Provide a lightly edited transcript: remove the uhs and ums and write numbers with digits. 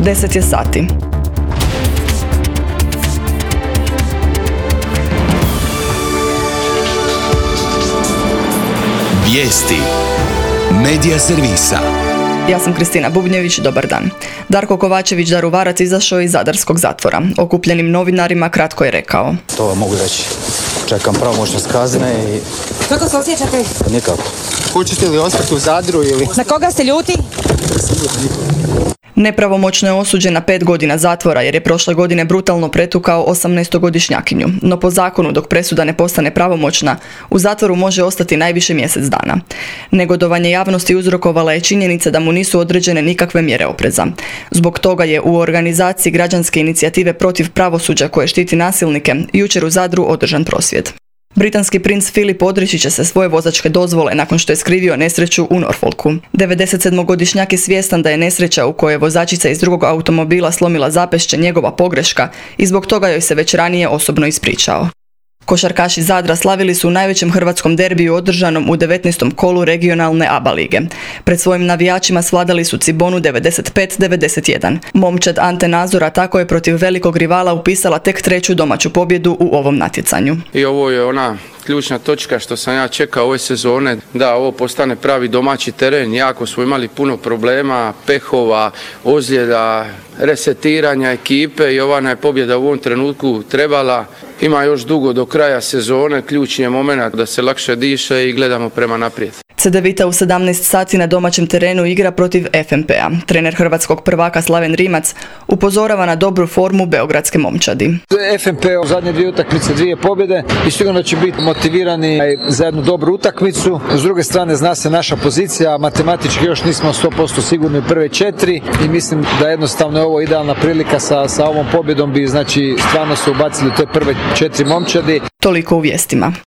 10 je sati. Vijesti Medija servisa. Ja sam Kristina Bubnjević, dobar dan. Darko Kovačević Daruvarac izašao iz zadarskog zatvora. Okupljenim novinarima kratko je rekao: To vam mogu reći. Čekam pravomoćnost kazne i... Kako se osjećate? Nikako. Hoćete li ostati u Zadru ili... Na koga ste ljuti? Nepravomoćno je osuđen na 5 godina zatvora jer je prošle godine brutalno pretukao 18-godišnjakinju. No po zakonu, dok presuda ne postane pravomoćna, u zatvoru može ostati najviše mjesec dana. Negodovanje javnosti uzrokovala je činjenica da mu nisu određene nikakve mjere opreza. Zbog toga je u organizaciji građanske inicijative protiv pravosuđa koje štiti nasilnike jučer u Zadru održan prosvjed. Britanski princ Filip odreći će se svoje vozačke dozvole nakon što je skrivio nesreću u Norfolku. 97-godišnjak je svjestan da je nesreća u kojoj je vozačica iz drugog automobila slomila zapešće njegova pogreška i zbog toga joj se već ranije osobno ispričao. Košarkaši Zadra slavili su u najvećem hrvatskom derbiju održanom u 19. kolu regionalne ABA lige. Pred svojim navijačima svladali su Cibonu 95-91. Momčad Ante Nazora tako je protiv velikog rivala upisala tek 3. domaću pobjedu u ovom natjecanju. I ovo je ona ključna točka što sam ja čekao ove sezone, da ovo postane pravi domaći teren. Jako smo imali puno problema, pehova, ozljeda, resetiranja ekipe i ova je pobjeda u ovom trenutku trebala. Ima još dugo do kraja sezone, ključni je moment da se lakše diše i gledamo prema naprijed. Cedevita u 17 sati na domaćem terenu igra protiv FNP-a. Trener hrvatskog prvaka Slaven Rimac upozorava na dobru formu beogradske momčadi. FNP u zadnje 2 utakmice, 2 pobjede i sigurno će biti motivirani za jednu dobru utakmicu. S druge strane zna se naša pozicija, matematički još nismo 100% sigurni u prve 4 i mislim da jednostavno je ovo idealna prilika sa ovom pobjedom bi stvarno se ubacili u te prve 4 momčadi. Toliko u vijestima.